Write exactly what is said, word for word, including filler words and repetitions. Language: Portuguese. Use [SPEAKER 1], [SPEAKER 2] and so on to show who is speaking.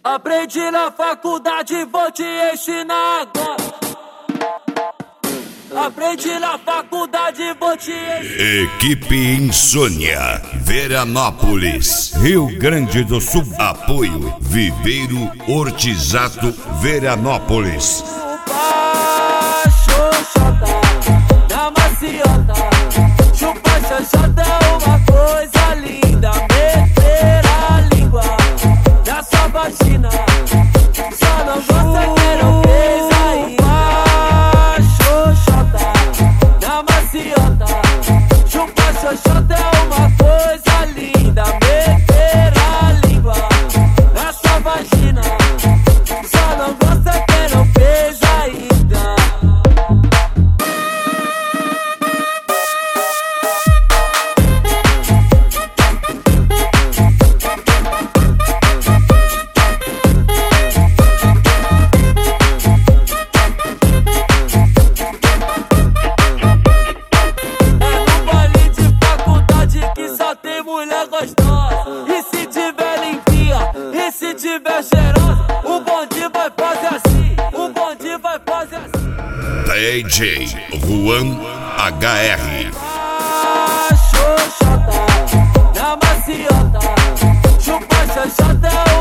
[SPEAKER 1] Aprendi na faculdade, vou te ensinar agora. Aprendi na faculdade, vou te ensinar.
[SPEAKER 2] Equipe Insônia, Veranópolis, Rio Grande do Sul. Apoio Viveiro Hortizato, Veranópolis.
[SPEAKER 1] Xoxota, na maciota. Chupa xoxota é uma coisa linda. Meter a língua na sua vagina. Só não gosta que não fez ainda. Xoxota, na maciota. Chupa xoxota é uma coisa linda. Meter a língua na sua vagina. Só não gosta que não fez ainda. Mulher gostosa, e se tiver limpinha, e se tiver cheirosa, o bonde vai fazer assim, o bonde vai fazer assim.
[SPEAKER 2] D J Juan H R.
[SPEAKER 1] Ah, xoxota, na maciota, chupa xoxota.